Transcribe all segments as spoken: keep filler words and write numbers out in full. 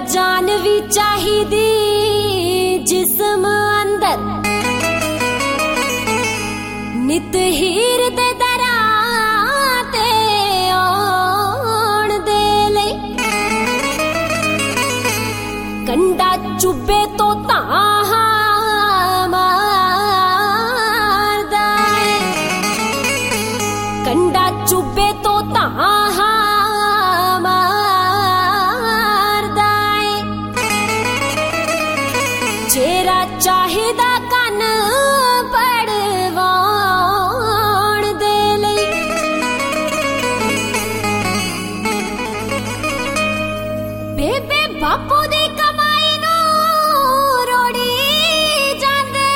जान भी चाहिदी जिस्म अंदर नित हीर दे दरां ते आउण दे लई कंडा चुबे तो तां मारदा है कंडा चुबे तो तां चेहरा चाहिदा कन पड़वाण दे लई बेबे बापू दी कमाई नूं रोड़ी जांदे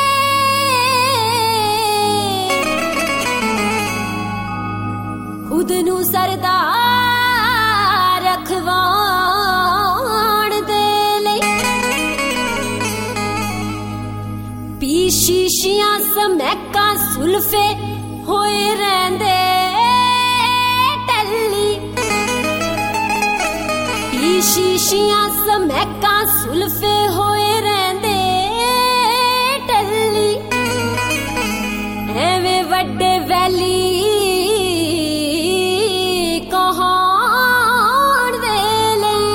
खुद नूं सरदार रखवाण दे लई पी शीशियां समैका सुल्फे होए रहंदे टल्ली पी शीशियां समैका सुल्फे होए रहंदे टल्ली एवें वड्डे वैली कहाण दे लई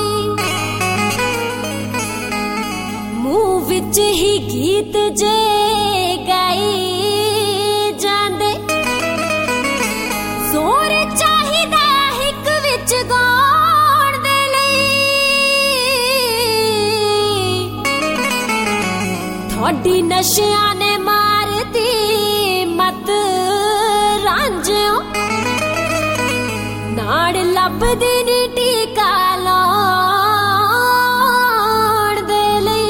मुंह विच ही गीत जे गाई जांदे जोर चाहिदा हिक विच गाउण दे लई थोड़ी नशियां ने मारती मत रांझो नाड़ लभदी नी टीका लाउण दे लई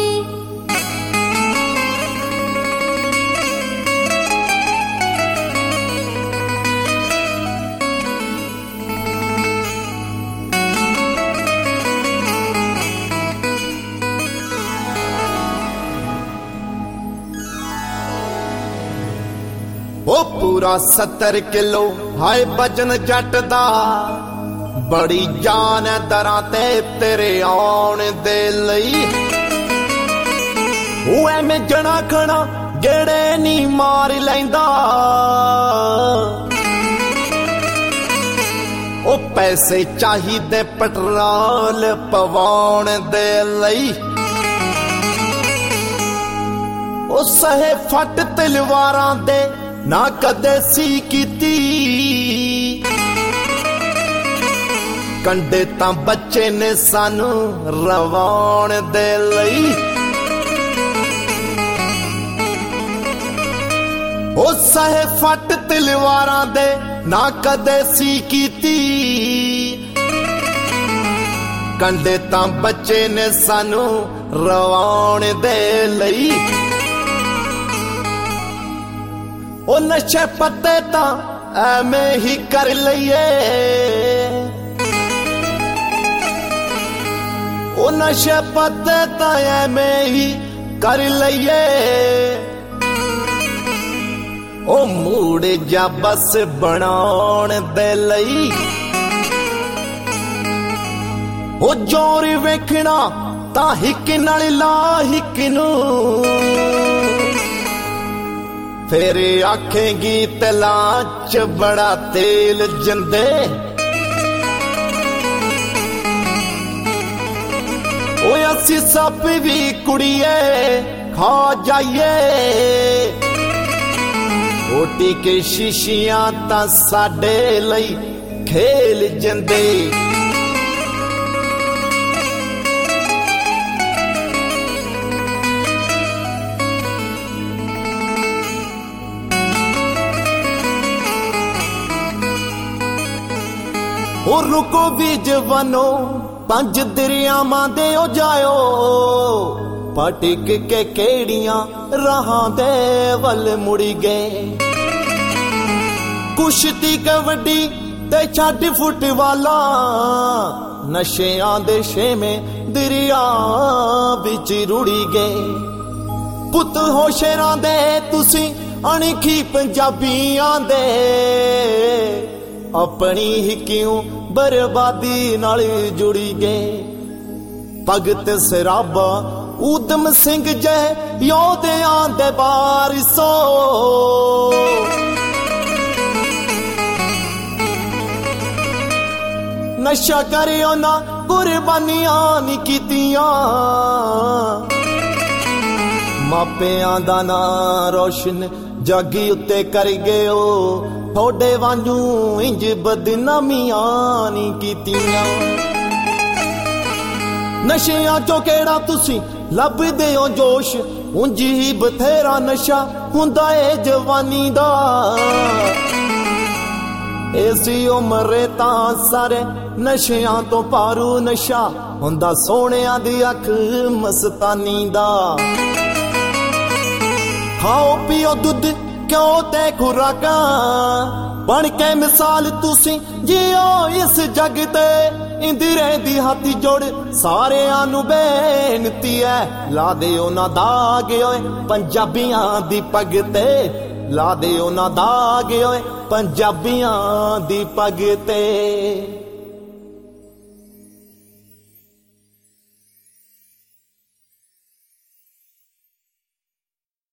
ओ पूरा सत्तर किलो हाय वजन जट दा बड़ी जान है दरां ते तेरे आउण दे लई ओ एवें जणा खणा गेड़े नी मार लैंदा ओ पैसे चाहिदे पेट्रोल पवाउण दे लई ओ सहे फट तलवारां दे ना कदे सी कीती कंडे तां बच्चे ने सानू रवाउण दे लई ओ सहे फट तलवारां दे ना कदे सी कीती कंडे तां बच्चे ने सानू रवाउण दे लई ओ नशे पत्ते तां एवें ही कर लईए ओ नशे पत्ते तां एवें ही कर लईए ओ मूड जा बस बनाउण दे लई ओ जोर वेखना तां हिक नाल ला हिक नूं फिर आखेंगी तलाच बड़ा तेल जंदे ओ असी सप भी कुड़िए खा जाइए ओटी के शीशियां तां साडे लई खेल जंदे ओ रुको भी जवानो पंज दरियावां दे ओ जायो पटिक के केड़ियां राहां दे वल मुड़ी गए कुश्ती कबड्डी ते छड्ड फुटबाला नशियां दे छेवें दरिया विच रुड़ी गए पुत हो शेरां दे तुसी अणखी पंजाबियां दे अपनी ही क्यों बर्बादी नाल जुड़ी गए ਭਗਤ ਸਰਾਬਾ ਊਧਮ ਸਿੰਘ ਜੈ ਯੋਧਿਆਂ ਦੇ ਵਾਰਿਸੋ ਨਸ਼ਾ ਕਰਿਓ ਨਾ ਕੁਰਬਾਨੀਆਂ ਨੀ ਕੀਤੀਆਂ ਮਾਪਿਆਂ ਦਾ ਨਾਂ ਰੋਸ਼ਨ ਜੱਗ ਉੱਤੇ ਕਰ ਗਿਓ ਥੋੜੇ ਵਾਂਝੂ ਇੰਜ ਬਦਨਾਮੀਆਂ ਨੀ ਕੀਤੀਆਂ ਨਸ਼ਿਆਂ ਚੋਂ ਕਿਹੜਾ ਤੁਸੀਂ ਲੱਭਦੇ ਹੋ ਜੋਸ਼ ਉਂਝ ਹੀ ਬਥੇਰਾ ਨਸ਼ਾ ਹੁੰਦਾ ਏ ਜਵਾਨੀ ਦਾ ਐਸੀ ਉਮਰੇ ਤਾਂ ਸਾਰੇ ਨਸ਼ਿਆਂ ਤੋਂ ਪਾਰੂ ਨਸ਼ਾ ਹੁੰਦਾ ਸੋਹਣਿਆਂ ਦੀ ਅੱਖ ਮਸਤਾਨੀ ਦਾ ਖਾਓ ਪੀਓ ਦੁੱਧ ਕਿਉਂ ਤੇ ਖੁਰਾਕਾਂ ਬਣ ਕੇ ਮਿਸਾਲ ਤੁਸੀਂ ਜਿਓ ਇਸ ਜੱਗ ਤੇ ਇੰਦਰੇ ਦੀ ਹੱਥ ਜੋੜ ਸਾਰਿਆਂ ਨੂੰ ਬੇਨਤੀ ਐ ਲਾ ਦਿਓ ਨਾ ਦਾਗ ਓਏ ਪੰਜਾਬੀਆਂ ਦੀ ਪੱਗ ਤੇ ਲਾ ਦਿਓ ਨਾ ਦਾਗ ਓਏ ਪੰਜਾਬੀਆਂ ਦੀ ਪੱਗ ਤੇ।